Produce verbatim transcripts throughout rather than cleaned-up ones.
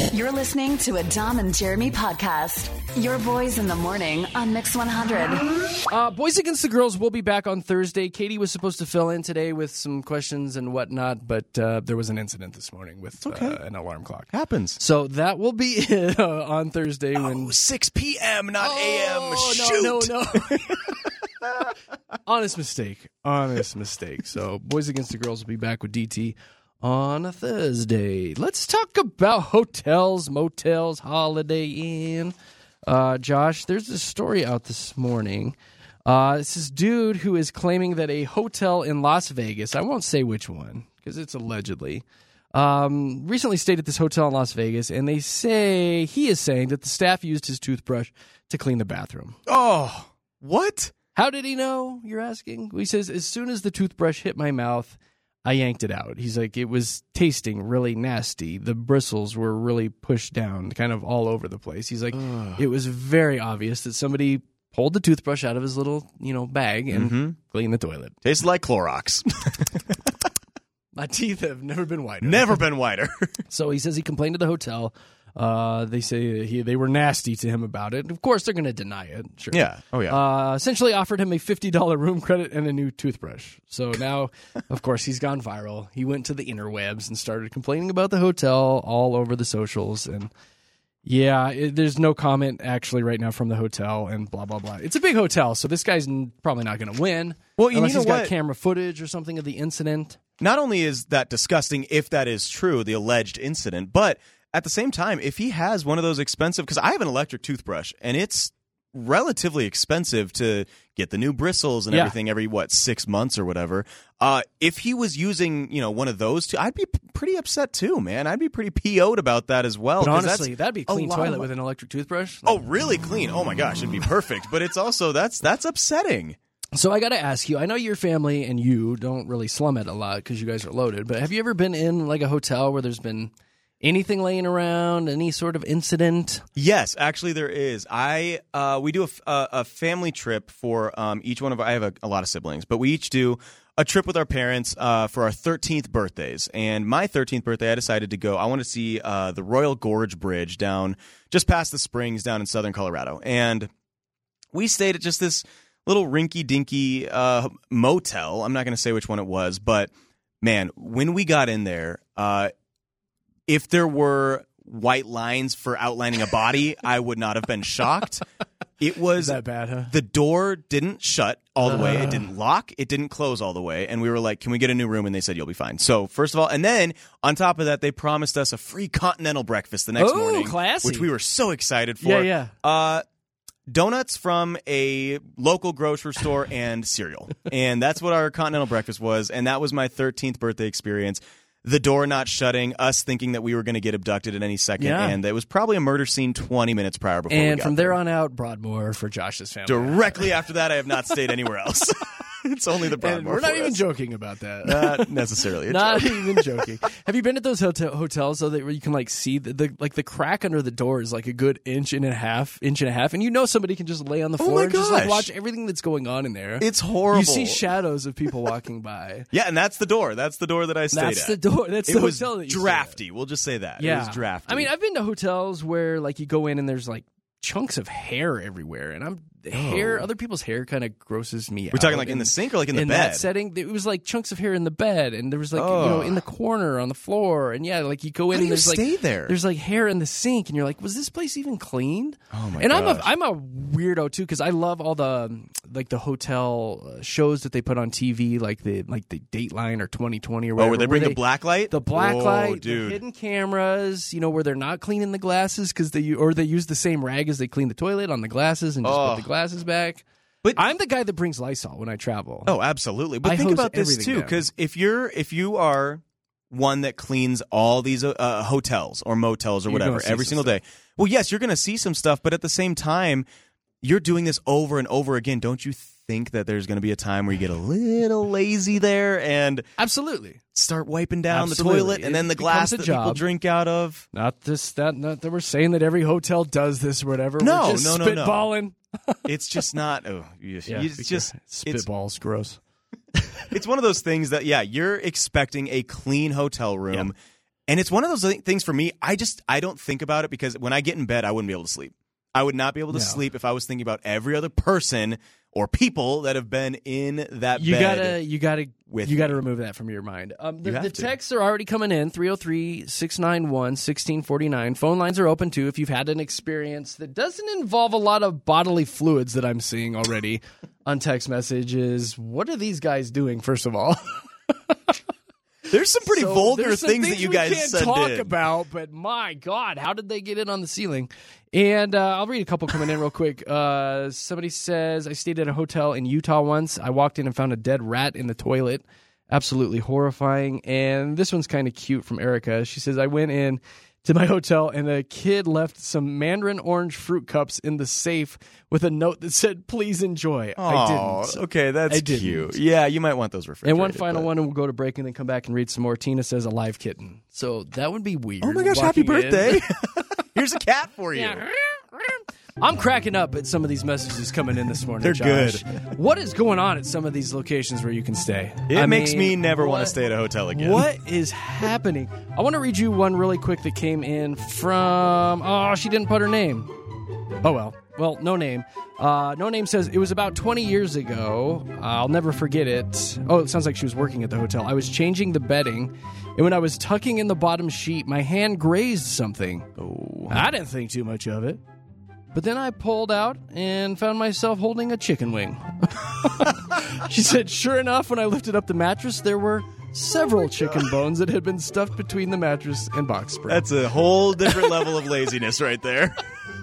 You're listening to a Dom and Jeremy podcast. Your boys in the morning on Mix one hundred. Uh, Boys Against the Girls will be back on Thursday. Katie was supposed to fill in today with some questions and whatnot, but uh, there was an incident this morning with okay. uh, an alarm clock. Happens. So that will be it uh, on Thursday. Oh, when six p.m., not oh, a m. No, Shoot. no, no. Honest mistake. Honest mistake. So Boys Against the Girls will be back with D T on a Thursday. Let's talk about hotels, motels, Holiday Inn. Uh, Josh, there's this story out this morning. Uh, it's this dude who is claiming that a hotel in Las Vegas, I won't say which one because it's allegedly, um, recently stayed at this hotel in Las Vegas, and they say, he is saying that the staff used his toothbrush to clean the bathroom. Oh, what? How did he know, you're asking? He says, as soon as the toothbrush hit my mouth, I yanked it out. He's like, it was tasting really nasty. The bristles were really pushed down, kind of all over the place. He's like, Ugh. It was very obvious that somebody pulled the toothbrush out of his little, you know, bag and mm-hmm. cleaned the toilet. Tastes like Clorox. My teeth have never been whiter. Never been whiter. So he says he complained to the hotel. Uh, they say he, they were nasty to him about it. Of course, they're going to deny it. Sure. Yeah. Oh, yeah. Uh, essentially offered him a fifty dollars room credit and a new toothbrush. So now, of course, he's gone viral. He went to the interwebs and started complaining about the hotel all over the socials. And yeah, it, there's no comment actually right now from the hotel and blah, blah, blah. It's a big hotel, so this guy's n- probably not going to win. Well, you unless know he's got what? camera footage or something of the incident. Not only is that disgusting, if that is true, the alleged incident, but at the same time, if he has one of those expensive, because I have an electric toothbrush, and it's relatively expensive to get the new bristles and yeah. everything every, what, six months or whatever. Uh, if he was using, you know, one of those two, I'd be p- pretty upset too, man. I'd be pretty P O'd about that as well. But honestly, that'd be a clean toilet of... with an electric toothbrush. Oh, really clean? Oh my gosh, it'd be perfect. But it's also, that's that's upsetting. So I got to ask you, I know your family and you don't really slum it a lot because you guys are loaded, but have you ever been in like a hotel where there's been anything laying around, any sort of incident? Yes, actually there is. I uh, we do a, a, a family trip for um, each one of our, I have a, a lot of siblings, but we each do a trip with our parents uh, for our thirteenth birthdays. And my thirteenth birthday, I decided to go. I want to see uh, the Royal Gorge Bridge down just past the Springs down in southern Colorado. And we stayed at just this little rinky-dinky uh, motel. I'm not going to say which one it was, but man, when we got in there, uh, if there were white lines for outlining a body, I would not have been shocked. It was Is that bad, huh? The door didn't shut all the uh. way. It didn't lock. It didn't close all the way. And we were like, can we get a new room? And they said, you'll be fine. So first of all, and then on top of that, they promised us a free continental breakfast the next Ooh, morning. Classy. Which we were so excited for. Yeah, yeah. Uh, donuts from a local grocery store and cereal. And that's what our continental breakfast was. And that was my thirteenth birthday experience. The door not shutting, us thinking that we were going to get abducted at any second, yeah. and it was probably a murder scene twenty minutes prior before we And got from there there on out, Broadmoor for Josh's family. Directly after that, I have not stayed anywhere else. It's only the Broadmoor. And we're not for even us. joking about that. Not necessarily. A not joke. even joking. Have you been at those hotel- hotels though that where you can like see the, the like the crack under the door is like a good inch and a half, inch and a half, and you know somebody can just lay on the Oh floor my and just like gosh. watch everything that's going on in there. It's horrible. You see shadows of people walking by. Yeah, and that's the door. That's the door that I stayed That's at. the door. That's it the was hotel that you drafty. stayed at. We'll just say that. Yeah, It was drafty. I mean, I've been to hotels where like you go in and there's like chunks of hair everywhere, and I'm the hair. Other people's hair kind of grosses me out. We're talking like in the sink or like in the in bed? that setting, it was like chunks of hair in the bed, and there was like Oh. you know in the corner on the floor, and yeah, like you go in How do and you there's stay like there? there's like hair in the sink, and you're like, was this place even cleaned? Oh my And I'm a gosh. I'm a weirdo too because I love all the um, like the hotel uh, shows that they put on T V, like the like the Dateline or twenty twenty or Oh, whatever. where they bring where the black light? the black oh, light, dude. the hidden cameras, you know, where they're not cleaning the glasses because they or they use the same rag as they clean the toilet on the glasses and just Oh. put the glasses back. But I'm the guy that brings Lysol when I travel. Oh, absolutely. But I think hose about this everything too, down. because if you're if you are one that cleans all these uh, uh, hotels or motels or You're whatever gonna see every some single day, well, yes, you're going to see some stuff, but at the same time, you're doing this over and over again. Don't you think that there's going to be a time where you get a little lazy there and Absolutely. start wiping down Absolutely. the toilet and It then the becomes glass a that people job. drink out of? Not this, that, not that we're saying that every hotel does this or whatever. No, we're just no, no, no. spitballing. It's just not. Oh, you, Yeah, it's just it's, spitballs, gross. it's one of those things that yeah, you're expecting a clean hotel room. Yep. And it's one of those things for me, I just, I don't think about it because when I get in bed, I wouldn't be able to sleep. I would not be able to No. sleep if I was thinking about every other person or people that have been in that You bed. gotta, you gotta, with you gotta me. remove that from your mind. Um, the You have the to. texts are already coming in: three oh three, six nine one, one six four nine. Phone lines are open too if you've had an experience that doesn't involve a lot of bodily fluids that I'm seeing already on text messages. What are these guys doing? First of all. There's some pretty So vulgar there's some things, that you we guys can't send talk in. about, but my God, how did they get in on the ceiling? And uh, I'll read a couple coming in real quick. Uh, somebody says, I stayed at a hotel in Utah once. I walked in and found a dead rat in the toilet. Absolutely horrifying. And this one's kind of cute from Erica. She says, I went in to my hotel and a kid left some mandarin orange fruit cups in the safe with a note that said, please enjoy. I Aw, didn't. Okay, that's I didn't. cute. Yeah, you might want those refrigerated. And one final but- one, and we'll go to break and then come back and read some more. Tina says a live kitten. So that would be weird. Oh my gosh, happy walking in. birthday. Here's a cat for you. Yeah. I'm cracking up at some of these messages coming in this morning. They're Josh. good. What is going on at some of these locations where you can stay? It I makes mean, me never want what- to stay at a hotel again. What is happening? I want to read you one really quick that came in from. Oh, she didn't put her name. Oh, well. Well, no name. Uh, no name says, it was about twenty years ago. Uh, I'll never forget it. Oh, it sounds like she was working at the hotel. I was changing the bedding, and when I was tucking in the bottom sheet, my hand grazed something. Oh. I didn't think too much of it. But then I pulled out and found myself holding a chicken wing. She said, sure enough, when I lifted up the mattress, there were several chicken bones that had been stuffed between the mattress and box spring. That's a whole different level of laziness right there.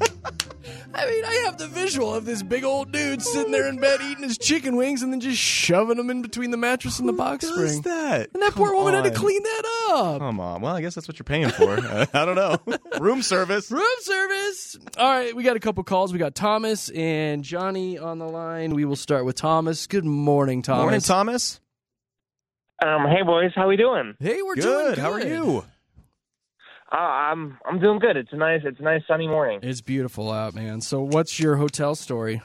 I mean, I have the visual of this big old dude sitting there in bed eating his chicken wings and then just shoving them in between the mattress and the box Who spring. does that? And that poor Come woman had to on. clean that up. Come on. Well, I guess that's what you're paying for. Uh, I don't know. Room service. Room service. All right, we got a couple calls. We got Thomas and Johnny on the line. We will start with Thomas. Good morning, Thomas. Morning, Thomas. Um, hey boys, how we doing? Hey, we're Good. doing good. How are you? Uh, I'm I'm doing good. It's a nice it's a nice sunny morning. It's beautiful out, man. So what's your hotel story?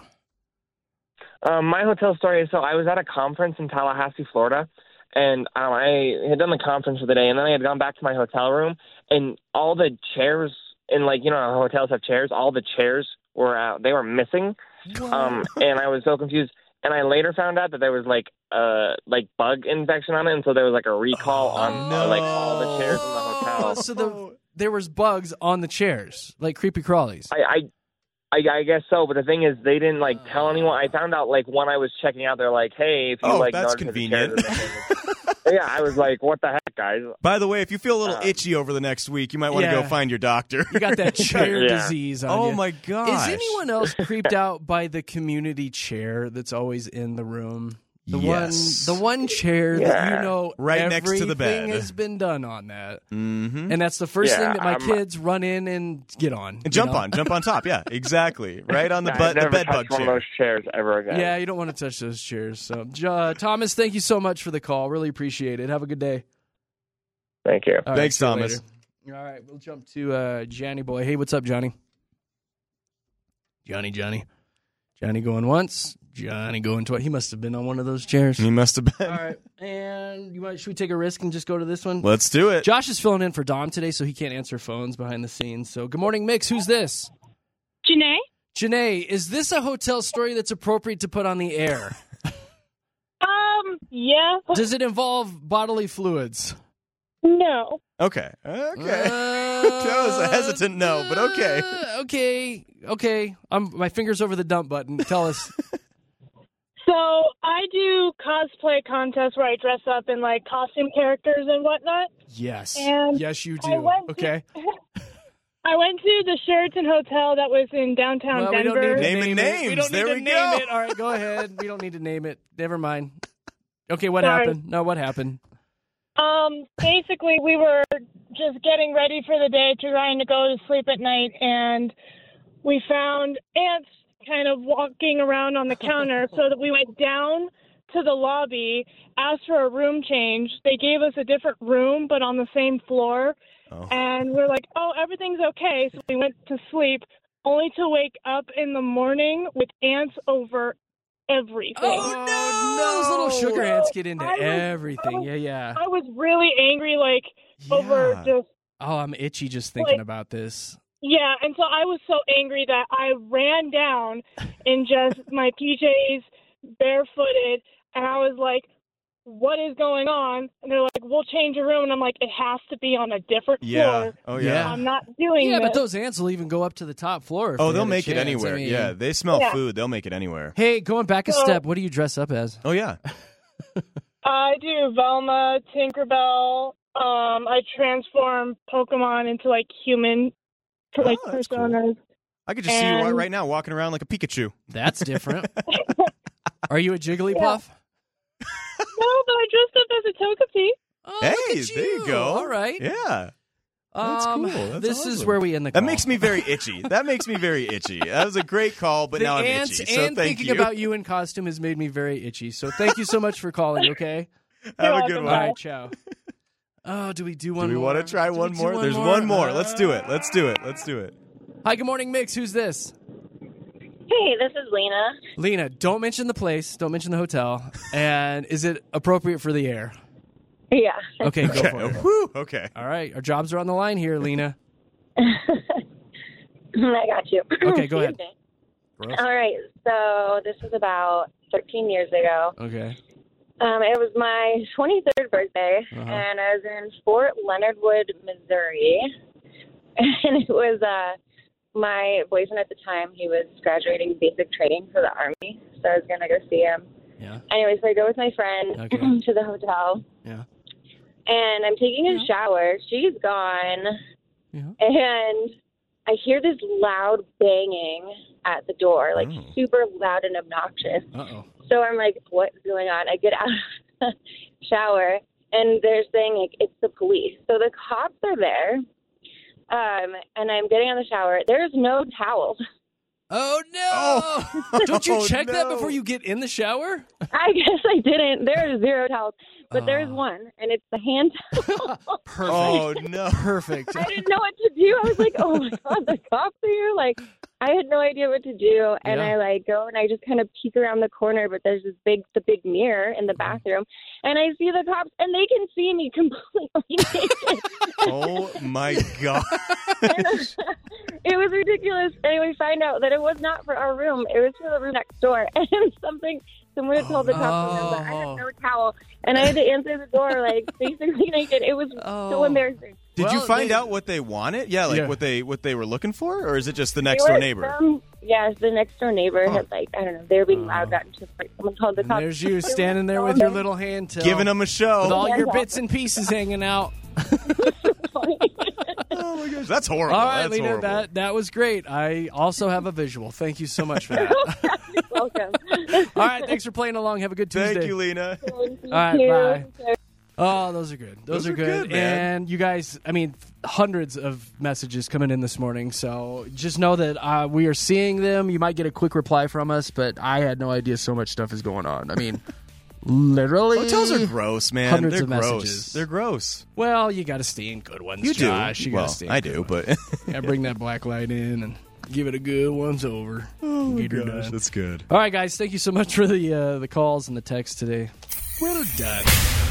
Um, my hotel story is so I was at a conference in Tallahassee, Florida, and um, I had done the conference for the day, and then I had gone back to my hotel room, and all the chairs in like you know how hotels have chairs, all the chairs were uh, they were missing, um, and I was so confused. And I later found out that there was like uh like bug infection on it, and so there was like a recall on no. like all the chairs in the Oh, hotel. so the, there was bugs on the chairs, like creepy crawlies. I, I I I guess so, but the thing is, they didn't like tell anyone. I found out like when I was checking out, they're like, "Hey, if you Oh, like, that's notice that the convenient. chairs are missing." Yeah, I was like, "What the heck, guys?" By the way, if you feel a little Uh, itchy over the next week, you might want to Yeah. go find your doctor. You got that chair Yeah. disease on Oh you. my gosh. Is anyone else creeped out by the community chair that's always in the room? The Yes. one, the one chair that Yeah. you know Right next to the bed. everything has been done on that, Mm-hmm. and that's the first Yeah, thing that my I'm- kids run in and get on. you And jump know? on, jump on top. Yeah, exactly. Right on the I've butt, the never bed touched bug one chair. of those chairs ever again. Yeah, you don't want to touch those chairs. So, uh, Thomas, thank you so much for the call. Really appreciate it. Have a good day. Thank you. All right, Thanks, see you Thomas. later. All right, we'll jump to uh, Johnny boy. Hey, what's up, Johnny? Johnny, Johnny. Johnny going once. Johnny going twice. He must have been on one of those chairs. He must have been. All right, and you want? Should we take a risk and just go to this one? Let's do it. Josh is filling in for Dom today, so he can't answer phones behind the scenes. So, good morning, Mix. Who's this? Janae? Janae, is this a hotel story that's appropriate to put on the air? Um, yeah. Does it involve bodily fluids? No. Okay. Okay. Uh, That was a hesitant no, but okay. uh, okay. Okay. I'm my fingers over the dump button. Tell us. So I do cosplay contests where I dress up in like costume characters and whatnot. Yes. And yes, you I do. went to- Okay. I went to the Sheraton Hotel that was in downtown Well, we don't Denver. need to Naming name it. We names. don't need There to we name go. it. All right, go ahead. We don't need to name it. Never mind. Okay, what Sorry. happened? No, what happened? Um, basically, we were just getting ready for the day, trying to go to sleep at night, and we found ants kind of walking around on the counter, so that we went down to the lobby, asked for a room change. They gave us a different room, but on the same floor, Oh. and we're like, oh, everything's okay, so we went to sleep, only to wake up in the morning with ants over everything. Oh, no! Those little sugar ants get into I was- everything. I was- Yeah, yeah. I was really angry, like, over Yeah. just Oh, I'm itchy just thinking Like- about this. Yeah, and so I was so angry that I ran down in just my P Js, barefooted, and I was like, what is going on? And they're like, we'll change your room. And I'm like, it has to be on a different Yeah. floor. Oh, Yeah. yeah. I'm not doing Yeah, this. but those ants will even go up to the top floor. If Oh, they they'll had a make it chance. anywhere. I mean- Yeah, they smell Yeah. food. They'll make it anywhere. Hey, going back a So- step, what do you dress up as? Oh, yeah. I do Velma, Tinkerbell. Um, I transform Pokemon into, like, human Oh, like that's cool. personas. I could just see you And- right now walking around like a Pikachu. That's different. Are you a Jigglypuff? No, but I dressed up as a Togepi. Oh, Hey, look at there you go. All right. Yeah. That's Um, cool. That's this is awesome. where we end the That call. makes me very itchy. That makes me very itchy. That was a great call, but the now I'm ants itchy. So and thank thinking you. about you in costume has made me very itchy. So thank you so much for calling, okay? Have a You're good welcome. one. All right, ciao. Oh, do we do one Do we more? want to try Do we one do more? There's more? one more. Let's do it. Let's do it. Let's do it. Hi, good morning, Mix. Who's this? Hey, this is Lena. Lena, don't mention the place. Don't mention the hotel. And is it appropriate for the air? Yeah. Okay, go Okay. for it. Whew. Okay. All right, our jobs are on the line here, Lena. I got you. Okay, go ahead. Excuse me. Gross. All right. So this was about thirteen years ago. Okay. Um, it was my twenty-third birthday, Uh-huh. and I was in Fort Leonard Wood, Missouri. And it was uh, my boyfriend at the time. He was graduating basic training for the Army, so I was going to go see him. Yeah. Anyway, so I go with my friend Okay. to the hotel. Yeah. And I'm taking a shower. She's gone. Yeah. And I hear this loud banging at the door, like Oh. super loud and obnoxious. Uh-oh. So I'm like, what's going on? I get out of the shower, and they're saying, like, it's the police. So the cops are there, um, and I'm getting out of the shower. There's no towels. Oh, no. Oh. Don't you Oh, check that no. before you get in the shower? I guess I didn't. There are zero towels. But there's Oh. one, and it's the hand towel. Perfect. Oh, no. Perfect. I didn't know what to do. I was like, oh, my God, the cops are here. Like, I had no idea what to do. And Yeah. I, like, go and I just kind of peek around the corner, but there's this big, the big mirror in the bathroom. And I see the cops, and they can see me completely naked. Oh, my God. It was ridiculous. And we find out that it was not for our room. It was for the room next door. And something, someone had told the cops, Oh. but I had no towel. And I had to answer the door, like, basically naked. It was so Oh. embarrassing. Did you Well, find they- out what they wanted? Yeah, like Yeah. what they what they were looking for, or is it just the They next door were neighbor? From, yes, the next door neighbor Huh. had, like, I don't know, they were being Oh. loud, got into a fight. Someone called the And cops. there's you It was standing there so with your embarrassing. little hand till, Giving them a show. with all Yeah, your yeah. bits and pieces hanging out. Oh my gosh, that's horrible. All right, that's Lena, horrible. that, that was great. I also have a visual. Thank you so much for that. You're welcome. All right, thanks for playing along. Have a good Tuesday. Thank you, Lena. Thank you. All right, bye. Oh, those are good. Those, Those are are good. good, man. And you guys, I mean, hundreds of messages coming in this morning. So just know that uh, we are seeing them. You might get a quick reply from us, but I had no idea so much stuff is going on. I mean, literally. Hotels are gross, man. Hundreds They're of gross. messages. They're gross. Well, you got to stay in good ones, You Josh. do. You well, gotta stay in I good do, ones. but Yeah, bring that black light in and give it a good once over. oh Get her done. that's good. All right, guys. Thank you so much for the uh, the calls and the texts today. Well done.